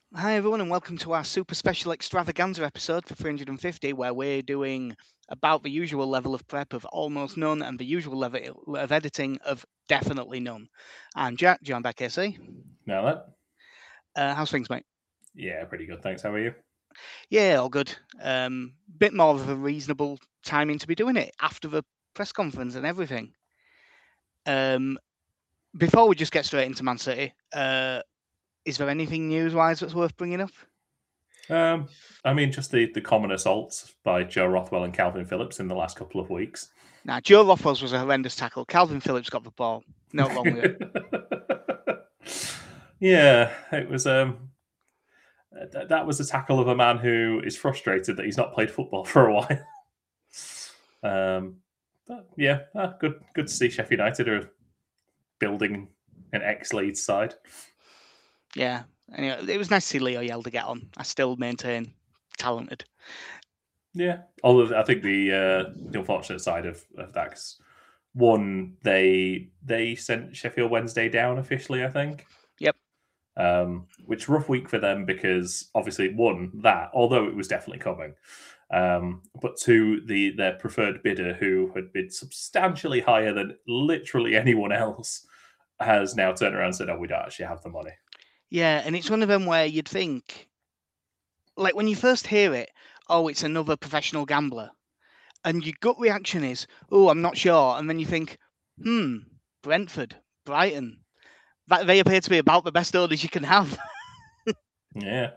Hi, everyone, and welcome to our super special extravaganza episode for 350, where we're doing about the usual level of prep of almost none and the usual level of editing of definitely none. I'm Jack, joined by KC. Now that, How's things, mate? yeah, pretty good. Thanks. How are you? Yeah, all good. Bit more of a reasonable timing to be doing it after the press conference and everything. Um, Before we just get straight into Man City, is there anything news-wise that's worth bringing up? Um, I mean, just the common assaults by Joe Rothwell and Calvin Phillips in the last couple of weeks. Now, Joe Rothwell's was a horrendous tackle. Calvin Phillips got the ball. No wrong with it. Yeah, it was. That was a tackle of a man who is frustrated that he's not played football for a while. But yeah, good to see Sheffield United are building an ex-Leeds side. Yeah. Anyway, it was nice to see Leo Yelder get on. I still maintain talented. Yeah, although I think the unfortunate side of that, 'cause one, they sent Sheffield Wednesday down officially, I think. Yep. Which rough week for them because obviously one, that although it was definitely coming, but two, their preferred bidder who had bid substantially higher than literally anyone else has now turned around and said, "Oh, we don't actually have the money." Yeah, and it's one of them where you'd think, like when you first hear it, oh, it's another professional gambler, and your gut reaction is, oh, I'm not sure, and then you think, Brentford, Brighton, that they appear to be about the best owners you can have. Yeah.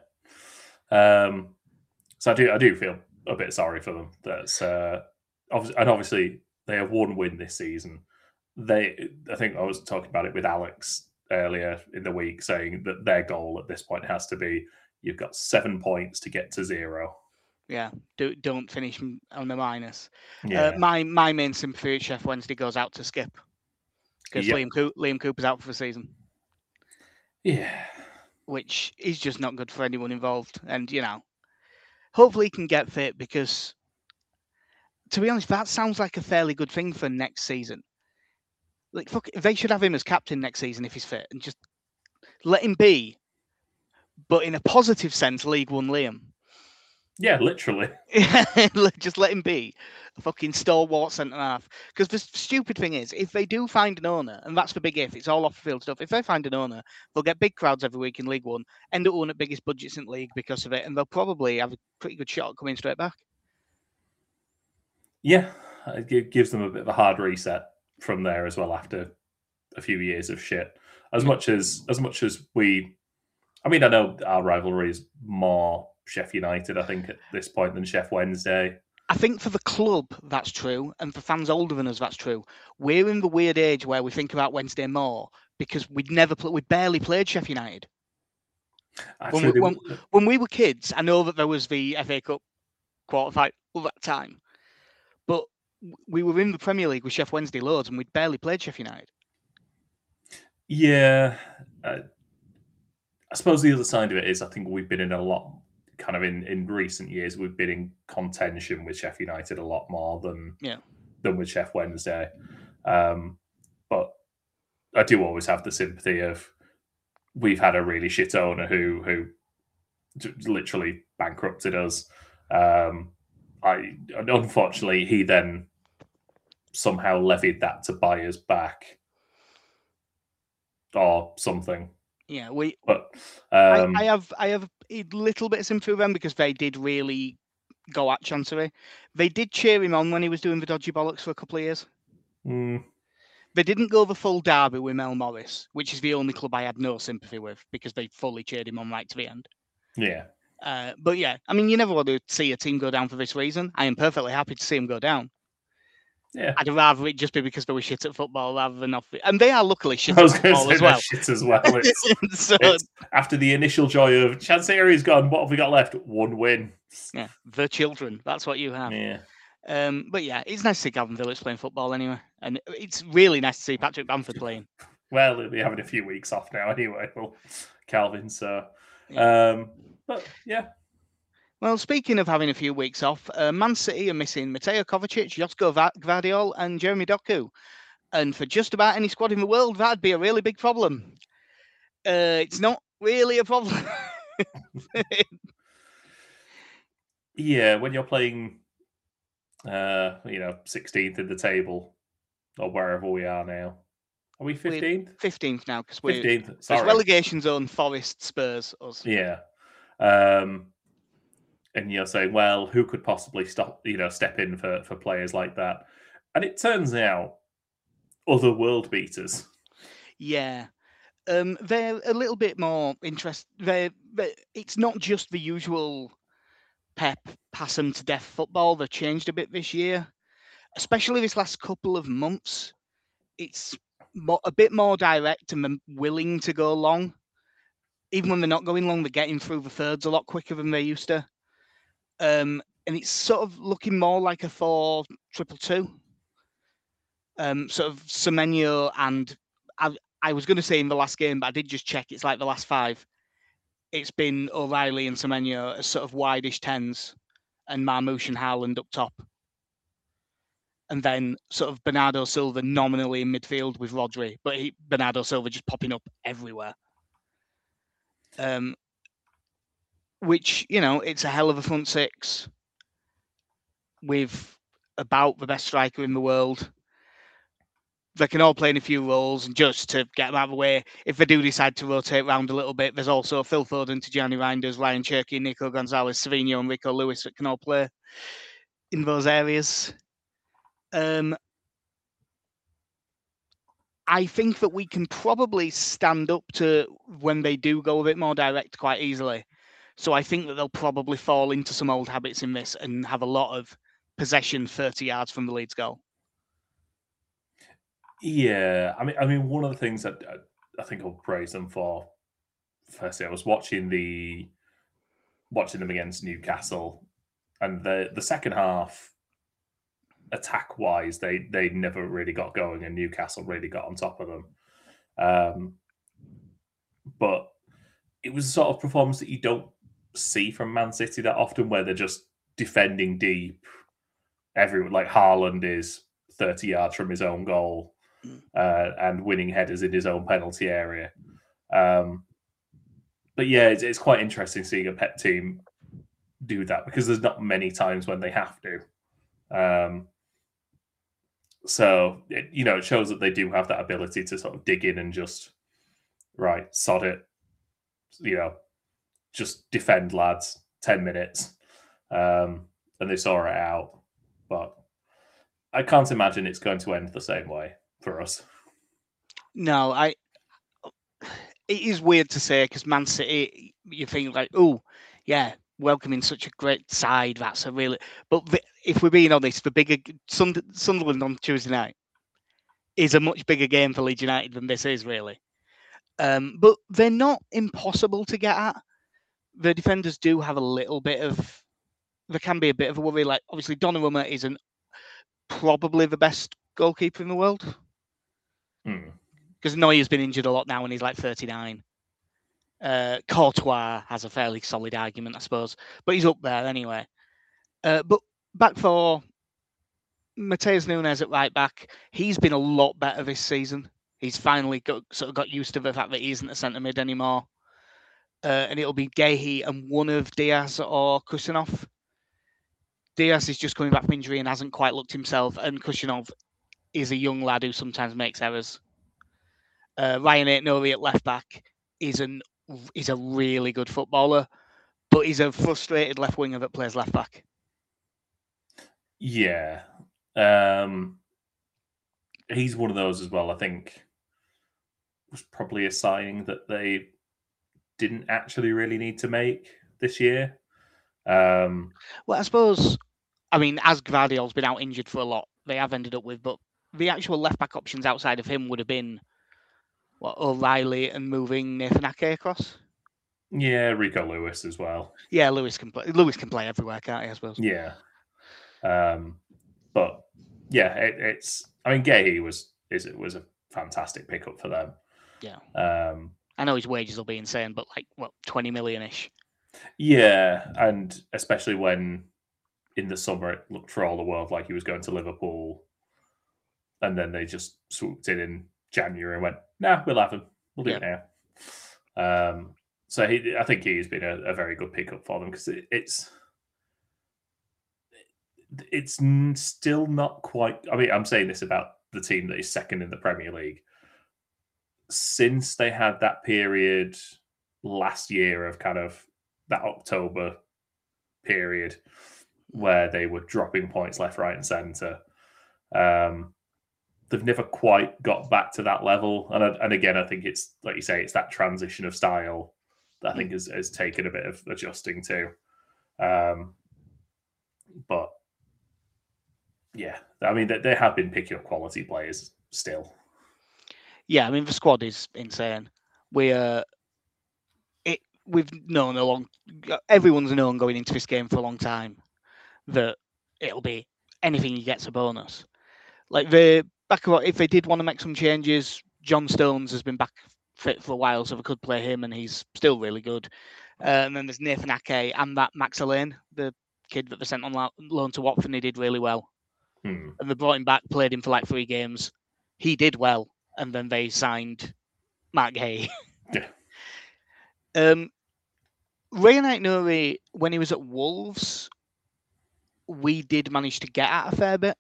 So I do feel a bit sorry for them. That's obviously they have one win this season. I think I was talking about it with Alex earlier in the week, saying that their goal at this point has to be you've got 7 points to get to 0. Yeah, don't finish on the minus. Yeah. My main sympathy at Chef Wednesday goes out to Skip because Yep. Liam Cooper's out for the season, Yeah. which is just not good for anyone involved. And hopefully he can get fit because, to be honest, that sounds like a fairly good thing for next season. Like, fuck, they should have him as captain next season if he's fit, and just let him be, but in a positive sense, League One Liam. Yeah, literally. Just let him be a fucking stalwart centre half. Because the stupid thing is, if they do find an owner, and that's the big if, it's all off the field stuff. If they find an owner, they'll get big crowds every week in League One, end up winning the biggest budgets in the league because of it, and they'll probably have a pretty good shot at coming straight back. Yeah, it gives them a bit of a hard reset from there as well after a few years of shit. As much as we, I mean, I know our rivalry is more Sheffield United, I think, at this point than Sheff Wednesday. I think for the club, that's true. And for fans older than us, that's true. We're in the weird age where we think about Wednesday more because we barely played Sheffield United. Actually, When we were kids, I know that there was the FA Cup quarter final at that time, but we were in the Premier League with Sheff Wednesday loads and we'd barely played Sheffield United. yeah, I suppose the other side of it is I think we've been in a lot, kind of in recent years, we've been in contention with Sheffield United a lot more than with Sheff Wednesday. But I do always have the sympathy of we've had a really shit owner who literally bankrupted us. Unfortunately, he then somehow levied that to buy us back or something. Yeah, but I have a little bit of sympathy with them because they did really go at Chancery. They did cheer him on when he was doing the dodgy bollocks for a couple of years. They didn't go the full derby with Mel Morris, which is the only club I had no sympathy with because they fully cheered him on right to the end. Yeah. But yeah, I mean, you never want to see a team go down for this reason. I am perfectly happy to see them go down. Yeah. I'd rather it just be because they were shit at football rather than off. And they are luckily shit at football as well. Shit as well. It's after the initial joy of Chancery's gone, what have we got left? One win. Yeah, the children. That's what you have. Yeah. But yeah, it's nice to see Calvin Phillips playing football anyway, and it's really nice to see Patrick Bamford playing. Well, they'll be having a few weeks off now anyway. Well, Calvin. So, but yeah. Well, speaking of having a few weeks off, Man City are missing Mateo Kovacic, Josko Gvardiol, and Jeremy Doku. And for just about any squad in the world, that'd be a really big problem. It's not really a problem. Yeah, when you're playing, 16th in the table or wherever we are now. Are we 15th? 15th now because we're 15th. Sorry, relegation zone. Forest, Spurs, us. Yeah, and you're saying, well, who could possibly step in for players like that? And it turns out, other world beaters. Yeah. They're a little bit more interesting. It's not just the usual Pep pass them to death football. They've changed a bit this year, especially this last couple of months. It's a bit more direct and willing to go long. Even when they're not going long, they're getting through the thirds a lot quicker than they used to. And it's sort of looking more like a 4-2-2. Sort of Semenyo and I was going to say in the last game, but I did just check. It's like the last 5. It's been O'Reilly and Semenyo as sort of wideish 10s and Marmoush and Haaland up top. And then sort of Bernardo Silva nominally in midfield with Rodri, but Bernardo Silva just popping up everywhere. Which, it's a hell of a front 6 with about the best striker in the world. They can all play in a few roles, and just to get them out of the way, if they do decide to rotate around a little bit, there's also Phil Foden, Tijani Reinders, Ryan Cherky, Nico Gonzalez, Savinho, and Rico Lewis that can all play in those areas. I think that we can probably stand up to when they do go a bit more direct quite easily. So I think that they'll probably fall into some old habits in this and have a lot of possession 30 yards from the Leeds goal. Yeah, I mean, one of the things that I think I'll praise them for. Firstly, I was watching them against Newcastle, and the second half, attack wise, they never really got going, and Newcastle really got on top of them. But it was a sort of performance that you don't see from Man City that often, where they're just defending deep. Everyone, like Haaland, is 30 yards from his own goal. And winning headers in his own penalty area. But yeah, it's quite interesting seeing a Pep team do that because there's not many times when they have to. So, it shows that they do have that ability to sort of dig in and just, right, sod it, just defend, lads, 10 minutes. And they saw it out. But I can't imagine it's going to end the same way for us. No, it is weird to say because Man City, you think like, oh, yeah, welcoming such a great side. That's a really. But if we're being honest, the bigger Sunderland on Tuesday night is a much bigger game for Leeds United than this is really. But they're not impossible to get at. The defenders do have a little bit of. There can be a bit of a worry. Like obviously, Donnarumma isn't probably the best goalkeeper in the world. Because Neuer's been injured a lot now and he's like 39. Courtois has a fairly solid argument, I suppose. But he's up there anyway. But back for Matheus Nunes at right back, he's been a lot better this season. He's finally got used to the fact that he isn't a centre mid anymore. And it'll be Guehi and one of Diaz or Kusanov. Diaz is just coming back from injury and hasn't quite looked himself. And Kusanov is a young lad who sometimes makes errors. Ryan Aït-Nouri at left back is a really good footballer, but he's a frustrated left winger that plays left back. Yeah. He's one of those as well, I think, was probably a signing that they didn't actually really need to make this year. Well, I suppose, as Gvardiol's been out injured for a lot, they have ended up with, but the actual left back options outside of him would have been O'Reilly and moving Nathan Ake across. Yeah, Rico Lewis as well. Yeah, Lewis can play. Lewis can play everywhere, can't he? I suppose. Yeah, but yeah, it's. Guehi was a fantastic pickup for them. Yeah. I know his wages will be insane, but 20 million-ish. Yeah, and especially when in the summer it looked for all the world like he was going to Liverpool, and then they just swooped in January and went, "Nah, we'll have him. We'll do it now." So I think he's been a very good pickup for them because it's still not quite. I mean, I'm saying this about the team that is second in the Premier League. Since they had that period last year of kind of that October period where they were dropping points left, right, and centre, they've never quite got back to that level. And again, I think it's like you say, it's that transition of style that I think has taken a bit of adjusting to. But yeah, I mean, they have been picking up quality players still. Yeah, I mean, the squad is insane. We've known everyone's known going into this game for a long time that it'll be anything he gets a bonus. Like if they did want to make some changes, John Stones has been back fit for a while, so they could play him, and he's still really good. And then there's Nathan Ake and that Max Alleyne, the kid that they sent on loan to Watford, and he did really well. And they brought him back, played him for like 3 games. He did well, and then they signed Mark Hay. Yeah. Rayan Aït-Nouri, when he was at Wolves, we did manage to get at a fair bit.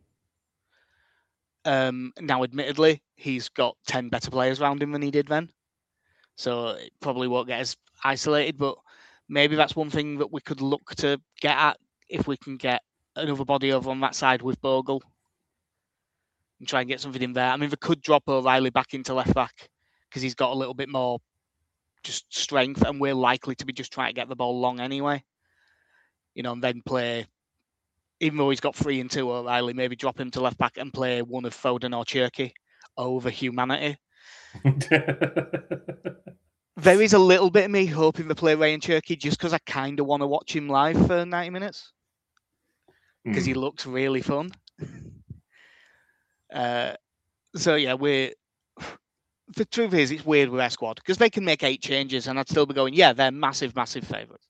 Now, admittedly, he's got 10 better players around him than he did then. So it probably won't get as isolated, but maybe that's one thing that we could look to get at if we can get another body over on that side with Bogle and try and get something in there. I mean, they could drop O'Reilly back into left back because he's got a little bit more just strength, and we're likely to be just trying to get the ball long anyway. And then play, even though he's got 3 and 2 O'Reilly, maybe drop him to left back and play one of Foden or Cherki over humanity. There is a little bit of me hoping to play Ryan Cherki just because I kind of want to watch him live for 90 minutes because he looks really fun. So yeah, the truth is, it's weird with our squad because they can make 8 changes and I'd still be going, yeah, they're massive favourites.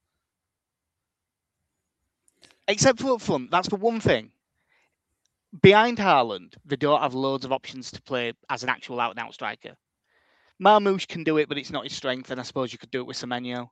Except for up front, that's the one thing. Behind Haaland, they don't have loads of options to play as an actual out-and-out striker. Marmoush can do it, but it's not his strength, and I suppose you could do it with Semenyo.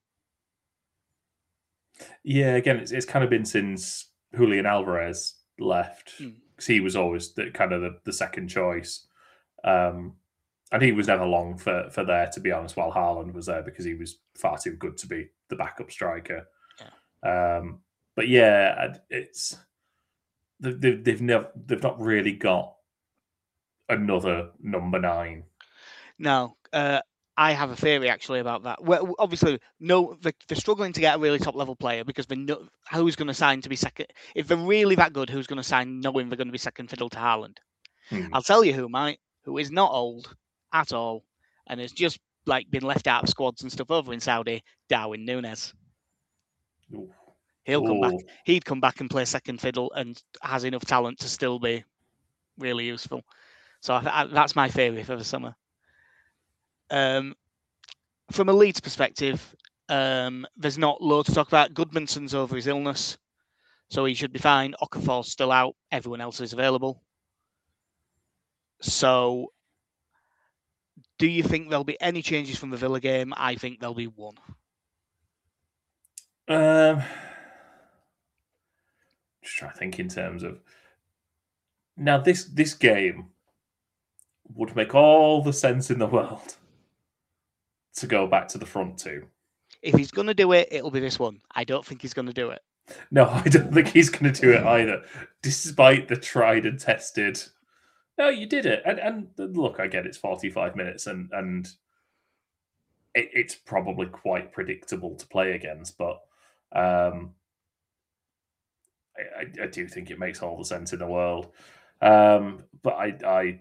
Yeah, again, it's kind of been since Julian Alvarez left, because he was always the second choice. And he was never long for there, to be honest, while Haaland was there, because he was far too good to be the backup striker. Yeah. But yeah, they've not really got another number 9. No, I have a theory actually about that. Well, obviously, no, they're struggling to get a really top level player because they know who's going to sign to be second. If they're really that good, who's going to sign knowing they're going to be second fiddle to Haaland? I'll tell you who is not old at all and has just like been left out of squads and stuff over in Saudi. Darwin Núñez. He'll come back. He'd come back and play second fiddle and has enough talent to still be really useful. So that's my theory for the summer. From a Leeds perspective, there's not loads to talk about. Goodmanson's over his illness, so he should be fine. Okafor's still out. Everyone else is available. So, do you think there'll be any changes from the Villa game? I think there'll be one. Just trying to think in terms of now this game would make all the sense in the world to go back to the front 2. If he's going to do it, it'll be this one. I don't think he's going to do it. No, I don't think he's going to do it either, despite the tried and tested. No, you did it. And look, I get it's 45 minutes and it's probably quite predictable to play against, but I do think it makes all the sense in the world. But I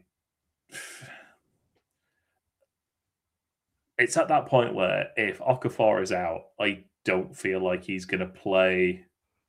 it's at that point where if Okafor is out, I don't feel like he's going to play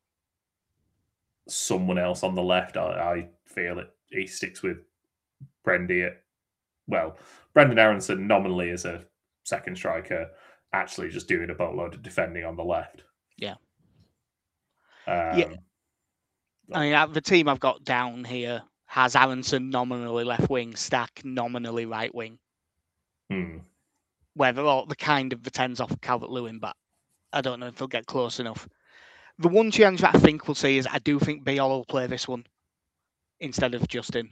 someone else on the left. I feel it. He sticks with Brendan Aronson nominally as a second striker, actually just doing a boatload of defending on the left. Yeah. Yeah. I mean, the team I've got down here has Aronson nominally left wing, Stack nominally right wing. whether or the kind of the 10s off Calvert-Lewin, but I don't know if they'll get close enough. The one change that I think we'll see is I do think Biol will play this one instead of Justin.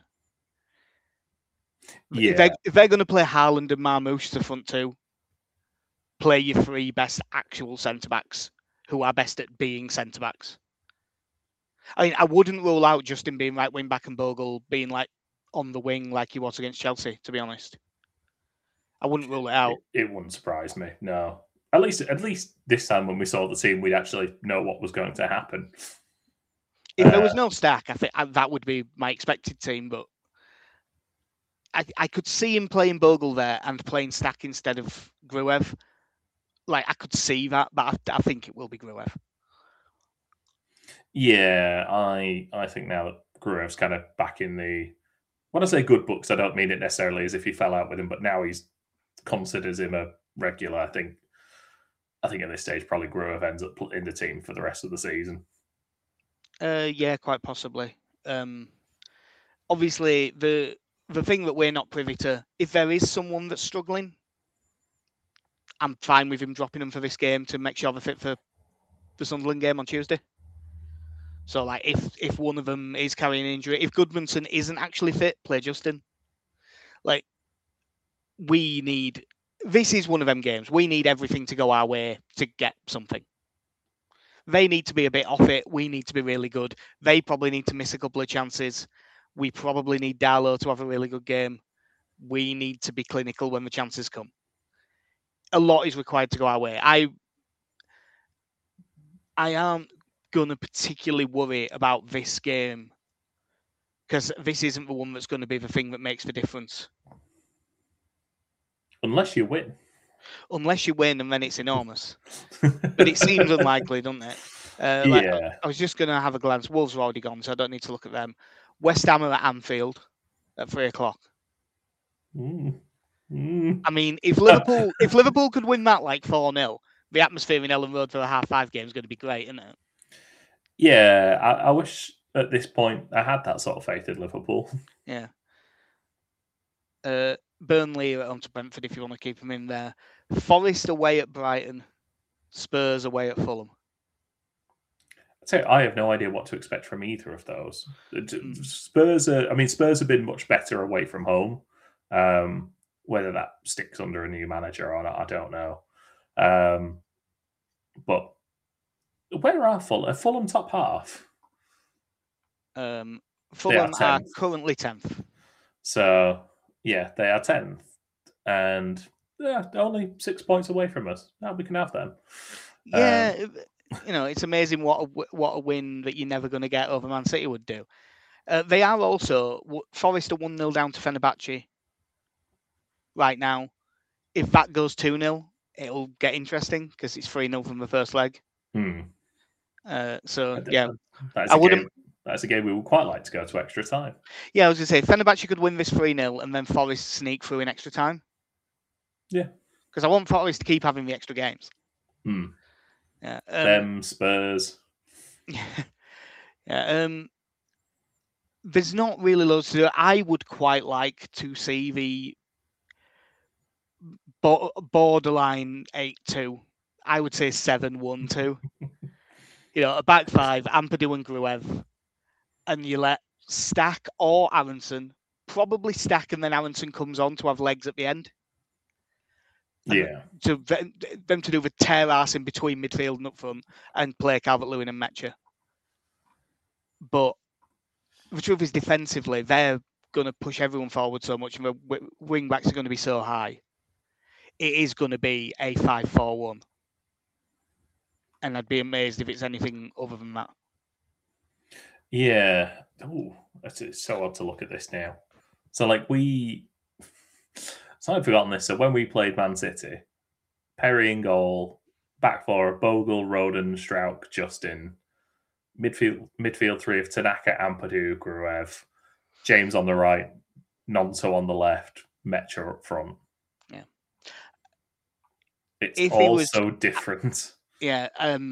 Yeah. If they're going to play Haaland and Marmoush to front two, play your 3 best actual centre-backs who are best at being centre-backs. I mean, I wouldn't rule out Justin being right wing back and Bogle being like on the wing like he was against Chelsea, to be honest. I wouldn't rule it out. It wouldn't surprise me, no. At least this time when we saw the team, we'd actually know what was going to happen. If there was no Stack, I think that would be my expected team, but I could see him playing Bogle there and playing Stack instead of Gruev. Like, I could see that, but I think it will be Gruev. Yeah, I think now that Gruev's kind of back in the... When I say good books, I don't mean it necessarily as if he fell out with him, but now he's considers him a regular. I think at this stage, probably Gruev ends up in the team for the rest of the season. Yeah, quite possibly. Obviously, the thing that we're not privy to, if there is someone that's struggling, I'm fine with him dropping them for this game to make sure they're fit for the Sunderland game on Tuesday. So, like, if one of them is carrying an injury, if Goodmanson isn't actually fit, play Justin. Like, this is one of them games. We need everything to go our way to get something. They need to be a bit off it. We need to be really good. They probably need to miss a couple of chances. We probably need Darlow to have a really good game. We need to be clinical when the chances come. A lot is required to go our way. I aren't going to particularly worry about this game because this isn't the one that's going to be the thing that makes the difference. Unless you win. Unless you win, and then it's enormous. But it seems unlikely, doesn't it? Yeah. I was just going to have a glance. Wolves are already gone, so I don't need to look at them. West Ham are at Anfield at 3:00. I mean, if Liverpool could win that like 4-0, the atmosphere in Ellen Road for the half-5 game is going to be great, isn't it? Yeah, I wish at this point I had that sort of faith in Liverpool. Yeah. Burnley are on to Brentford if you want to keep them in there. Forest away at Brighton. Spurs away at Fulham. I'd say I have no idea what to expect from either of those. Spurs have been much better away from home. Whether that sticks under a new manager or not, I don't know. But where are Fulham? Are Fulham top half? Fulham are currently 10th. So, yeah, they are 10th. And only 6 points away from us. Now we can have them. Yeah, it's amazing what a win that you're never going to get over Man City would do. They are also, Forest are 1-0 down to Fenerbahce right now. If that goes 2-0, it'll get interesting because it's 3-0 from the first leg. That's a game we would quite like to go to extra time. Yeah, I was going to say, Fenerbahce could win this 3-0 and then Forest sneak through in extra time. Yeah. Because I want Forest to keep having the extra games. Yeah. Them, Spurs. Yeah. There's not really loads to do. I would quite like to see the borderline 8-2. I would say 7-1-2. A back 5, Ampadu and Gruev. And you let Stack or Aronson, probably Stack and then Aronson comes on to have legs at the end. Yeah. To them to do the tear ass in between midfield and up front and play Calvert-Lewin and Metcher. But the truth is, defensively, they're going to push everyone forward so much, and the wing backs are going to be so high. It is going to be a 5-4-1. And I'd be amazed if it's anything other than that. Yeah. Oh, it's so odd to look at this now. So, I've forgotten this. So, when we played Man City, Perry in goal, back four, Bogle, Roden, Strauch, Justin, midfield 3 of Tanaka, Ampadu, Gruev, James on the right, Nonso on the left, Metcher up front. Yeah. It's all so different. Yeah.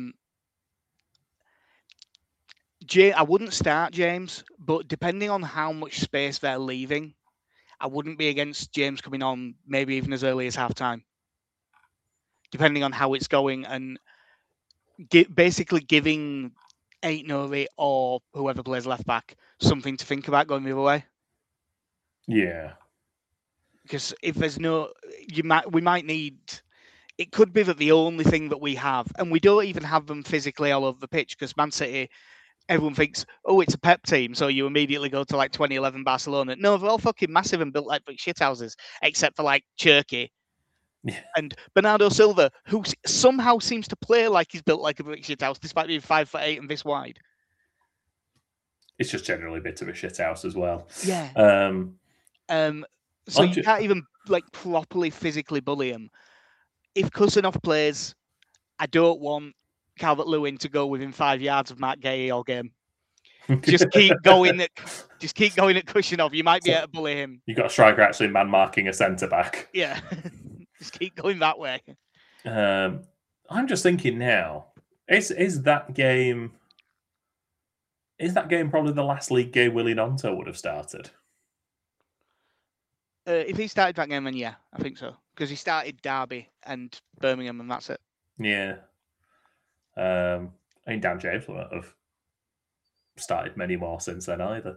I wouldn't start James, but depending on how much space they're leaving, I wouldn't be against James coming on maybe even as early as half-time. depending on how it's going, and basically giving Aït-Nouri or whoever plays left back something to think about going the other way. Yeah. Because if there's we might need. It could be that the only thing that we have, and we don't even have them physically all over the pitch, because Man City, everyone thinks, oh, it's a Pep team, so you immediately go to like 2011 Barcelona. No, they're all fucking massive and built like shithouses, except for like Cherki. Yeah. And Bernardo Silva, who somehow seems to play like he's built like a brick shithouse, despite being 5'8" and this wide. It's just generally a bit of a shithouse as well. Yeah. So you can't even like properly physically bully him. If Kusanov plays, I don't want Calvert-Lewin to go within 5 yards of Marc Guéhi all game. Just keep going at Kusanov. You might be able to bully him. You got a striker actually man marking a centre back. Yeah, just keep going that way. I'm just thinking now, is that game probably the last league game Willy Gnonto would have started? If he started that game, then yeah, I think so. Because he started Derby and Birmingham, and that's it. Yeah. I mean, Dan James won't have started many more since then either.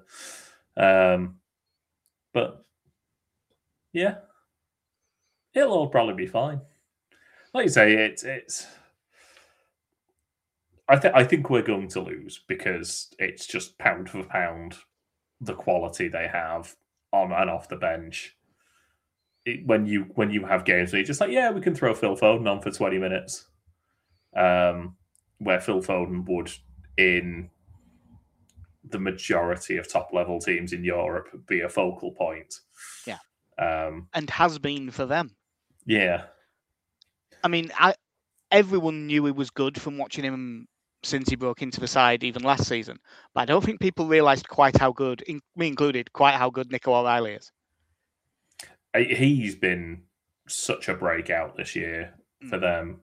But yeah, it'll all probably be fine. Like you say, it's. I think we're going to lose because it's just pound for pound the quality they have on and off the bench. When you have games where you're just like, yeah, we can throw Phil Foden on for 20 minutes, where Phil Foden would, in the majority of top-level teams in Europe, be a focal point. Yeah. And has been for them. Yeah. I mean, everyone knew he was good from watching him since he broke into the side, even last season. But I don't think people realised quite how good, me included, quite how good Nico O'Reilly is. He's been such a breakout this year for them.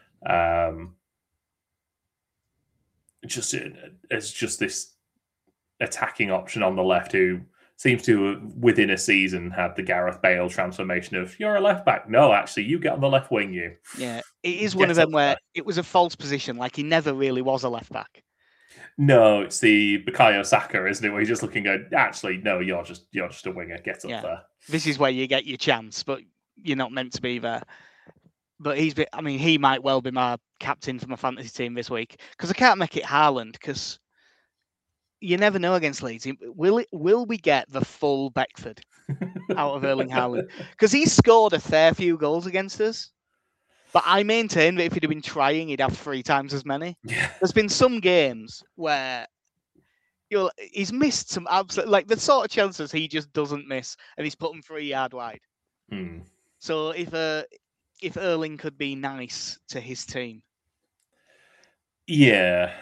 It's just this attacking option on the left who seems to, within a season, had the Gareth Bale transformation of, you're a left back. No, actually, you get on the left wing, you. Yeah, it is one of them where it was a false position. Like, he never really was a left back. No, it's the Bukayo Saka, isn't it? Where he's just looking, going, actually, no, you're just a winger. Get up there. This is where you get your chance, but you're not meant to be there. But he might well be my captain for my fantasy team this week, because I can't make it Haaland, because you never know against Leeds. Will we get the full Beckford out of Erling Haaland? Because he scored a fair few goals against us. But I maintain that if he'd have been trying, he'd have 3 times as many. Yeah. There's been some games where he's missed some absolute, like the sort of chances he just doesn't miss, and he's put them 3 yards wide. So if Erling could be nice to his team. Yeah,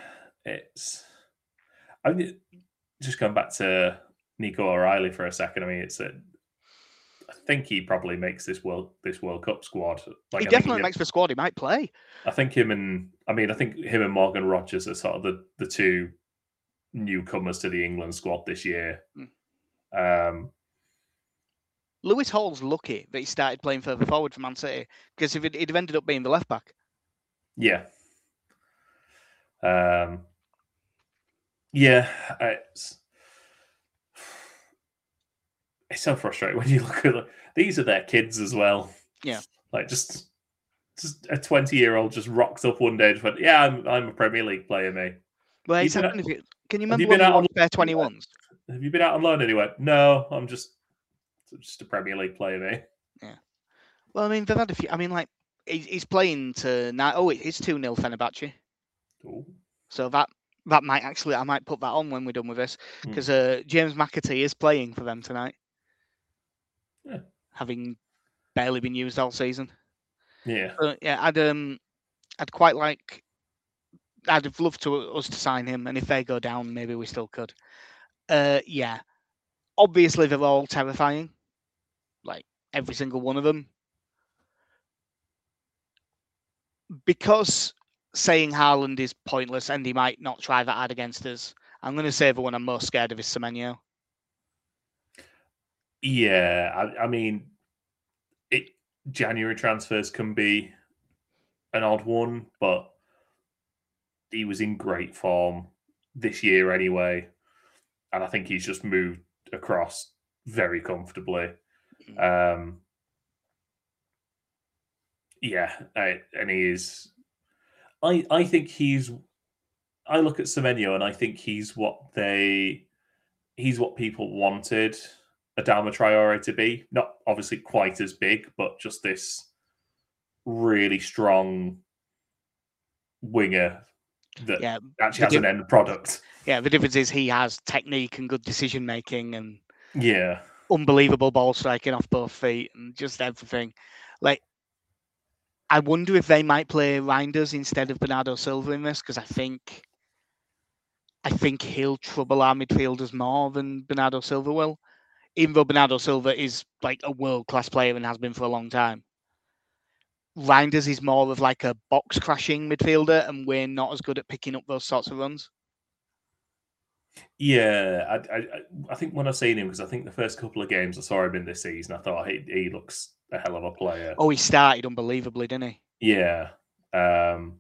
I mean, just going back to Nico O'Reilly for a second. I mean, I think he probably makes this World Cup squad. He definitely makes the squad. He might play. I think him and Morgan Rogers are sort of the 2 newcomers to the England squad this year. Lewis Hall's lucky that he started playing further forward for Man City, because if he'd have ended up being the left back. Yeah. It's so frustrating when you look at these are their kids as well. Yeah. Like just a 20-year-old just rocked up one day and went, yeah, I'm a Premier League player, mate. Well, can you remember when you won their 21s? Have you been out on loan anyway? No, I'm just a Premier League player, mate. Yeah. Well, I mean, they've had a few. I mean, like, he's playing to now. Oh, it's 2-0 Fenerbahce. Ooh. So that might actually, I might put that on when we're done with this, because James McAtee is playing for them tonight. Yeah. Having barely been used all season. Yeah. Yeah, I'd have loved us to sign him, and if they go down, maybe we still could. Yeah. Obviously, they're all terrifying. Like, every single one of them. Because saying Haaland is pointless and he might not try that hard against us, I'm going to say the one I'm most scared of is Semenyo. Yeah, I mean, January transfers can be an odd one, but he was in great form this year anyway, and I think he's just moved across very comfortably. Yeah, and he is. I think he's. I look at Semenyo and I think he's what people wanted Adama Traore to be. Not obviously quite as big, but just this really strong winger that actually has an end product. Yeah, the difference is he has technique and good decision making and yeah, unbelievable ball striking off both feet and just everything. Like, I wonder if they might play Reinders instead of Bernardo Silva in this, because I think he'll trouble our midfielders more than Bernardo Silva will. Even though Bernardo Silva is like a world-class player and has been for a long time. Reinders is more of like a box-crashing midfielder, and we're not as good at picking up those sorts of runs. Yeah, I think when I've seen him, because I think the first couple of games I saw him in this season, I thought he looks a hell of a player. Oh, he started unbelievably, didn't he? Yeah. And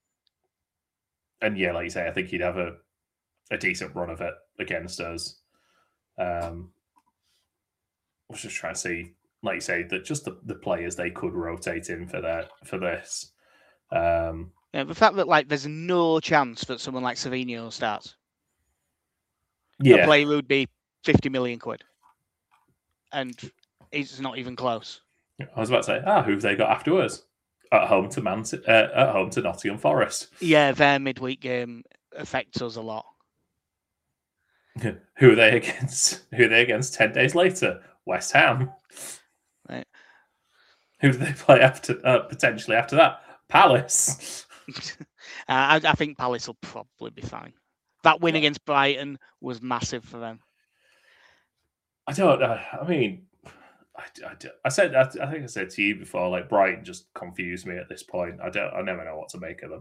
yeah, like you say, I think he'd have a decent run of it against us. I was just trying to see, like you say, that just the players they could rotate in for this. Yeah, the fact that like there's no chance that someone like Savinho starts. Yeah, a player would be 50 million quid, and it's not even close. I was about to say, who have they got afterwards? At home to Nottingham Forest. Yeah, their midweek game affects us a lot. Who are they against? 10 days later? West Ham. Right. Who do they play after? Potentially after that, Palace. I think Palace will probably be fine. That win against Brighton was massive for them. I don't. I mean, I think I said to you before, like Brighton just confused me at this point. I never know what to make of them.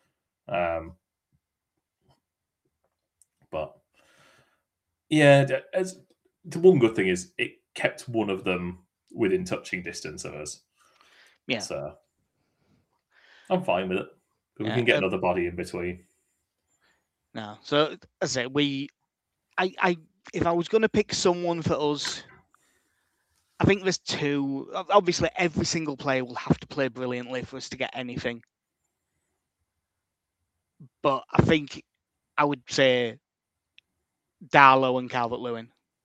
But yeah, the one good thing is it kept one of them within touching distance of us. Yeah. So I'm fine with it. But we can get another body in between. No. So as I say, if I was going to pick someone for us, I think there's two. Obviously, every single player will have to play brilliantly for us to get anything. But I think I would say Darlow and Calvert-Lewin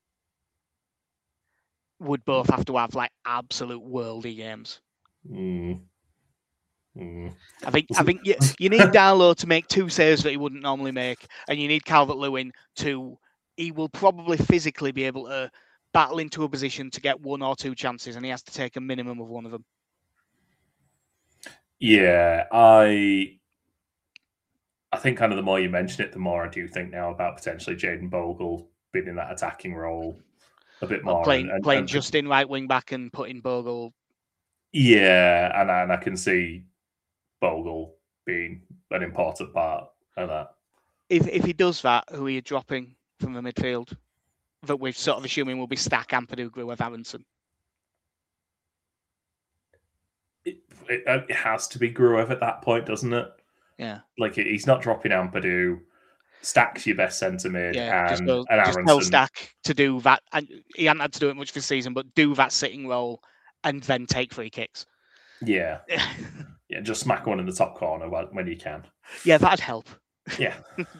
would both have to have like absolute worldy games. I think you need Darlow to make 2 saves that he wouldn't normally make, and you need Calvert-Lewin he will probably physically be able to battle into a position to get 1 or 2 chances, and he has to take a minimum of 1 of them. Yeah, I think kind of the more you mention it, the more I do think now about potentially Jayden Bogle being in that attacking role a bit more. Playing Justin right wing back and putting Bogle. Yeah, and I can see Bogle being an important part of that. If he does that, who are you dropping from the midfield that we're sort of assuming will be Stack, Ampadu, Gruev, Aronson? It has to be Gruev at that point, doesn't it? Yeah. Like, he's not dropping Ampadu. Stack's your best centre mid, and Aronson. Just tell Stack to do that. And he hadn't had to do it much this season, but do that sitting role and then take free kicks. Yeah. Yeah, just smack one in the top corner when you can. Yeah, that'd help. Yeah.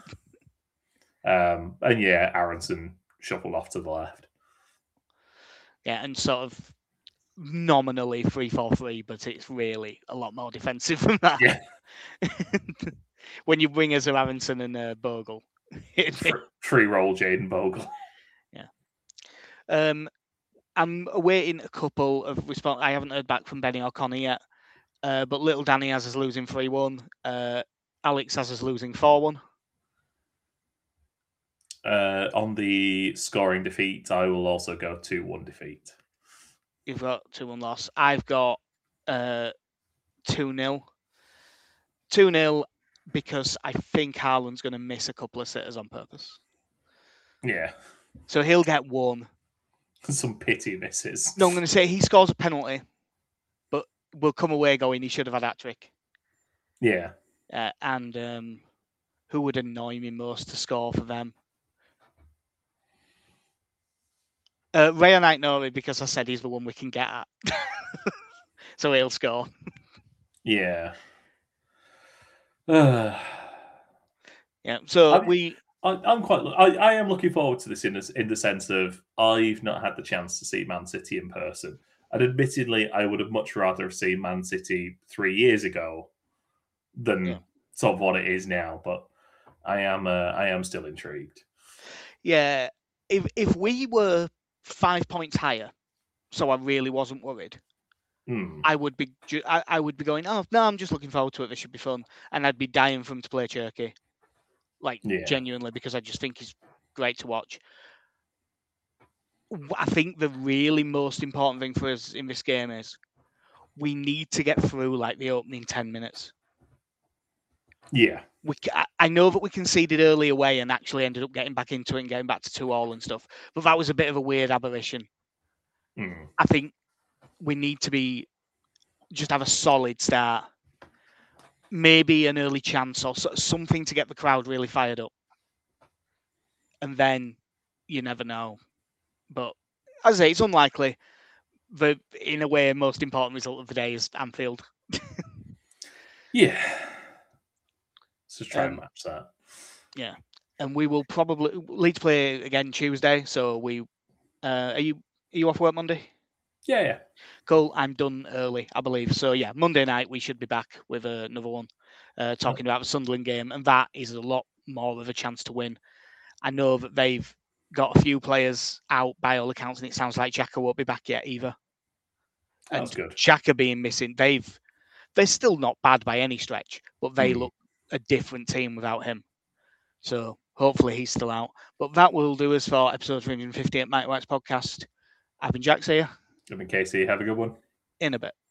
And yeah, Aronson shuffled off to the left. Yeah, and sort of nominally 3-4-3, but it's really a lot more defensive than that. Yeah. When you bring us Aronson and Bogle. Free roll Jayden Bogle. Yeah. I'm awaiting a couple of response. I haven't heard back from Benny O'Connor yet. But Little Danny has us losing 3-1. Alex has us losing 4-1. On the scoring defeat, I will also go 2-1 defeat. You've got 2-1 loss. I've got 2-0. 2-0 because I think Haaland's going to miss a couple of sitters on purpose. Yeah. So he'll get 1. Some pity misses. No, I'm going to say he scores a penalty, but we'll come away going he should have had that trick. Yeah. And who would annoy me most to score for them? Ray and I know me because I said he's the one we can get at. So he'll score. Yeah. Yeah. So I am looking forward to this in the sense of I've not had the chance to see Man City in person. And admittedly, I would have much rather have seen Man City 3 years ago than sort of what it is now. But I am still intrigued. Yeah. If we were 5 points higher, so I really wasn't worried, I would be going, oh no, I'm just looking forward to it. This should be fun, and I'd be dying for him to play Cherky, genuinely, because I just think he's great to watch. I think the really most important thing for us in this game is we need to get through like the opening 10 minutes. Yeah. I know that we conceded early away and actually ended up getting back into it and getting back to 2-2 and stuff, but that was a bit of a weird aberration. I think we need to just have a solid start, maybe an early chance or something to get the crowd really fired up, and then you never know. But as I say, it's unlikely. The, in a way, most important result of the day is Anfield. Yeah. So try and match that. Yeah. And we will probably Leeds play again Tuesday. So we are you off work Monday? Yeah. Cool. I'm done early, I believe. So yeah, Monday night we should be back with another one, talking about the Sunderland game, and that is a lot more of a chance to win. I know that they've got a few players out by all accounts, and it sounds like Xhaka won't be back yet either. That's good. Xhaka being missing, they're still not bad by any stretch, but they look a different team without him. So hopefully he's still out. But that will do us for episode 350 at Mighty White's podcast. I've been Jax here. I've been Casey. Have a good one. In a bit.